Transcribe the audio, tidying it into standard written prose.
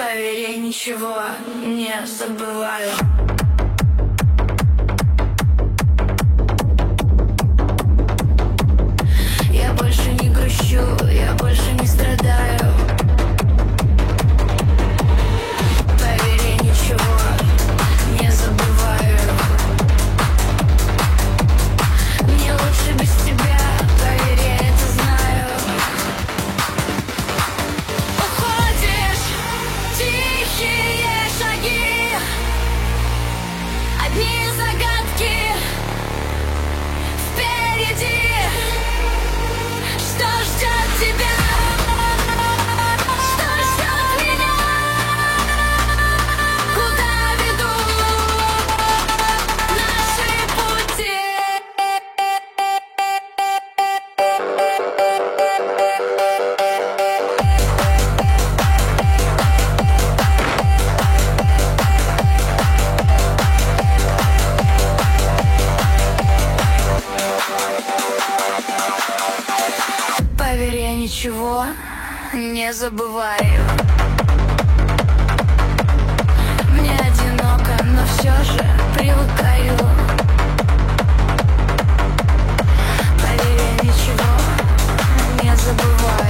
Поверь, я ничего не забываю. Я больше не грущу, я больше не страдаю. Поверь, я ничего не забываю. Мне лучше без тебя, поверь, я это знаю. Уходишь, тихие шаги, одни загадки впереди. Что ждет тебя? Что ждет меня? Куда ведут наши пути? Поверь, я ничего не забываю. Мне одиноко, но все же привыкаю. Поверь, я ничего не забываю.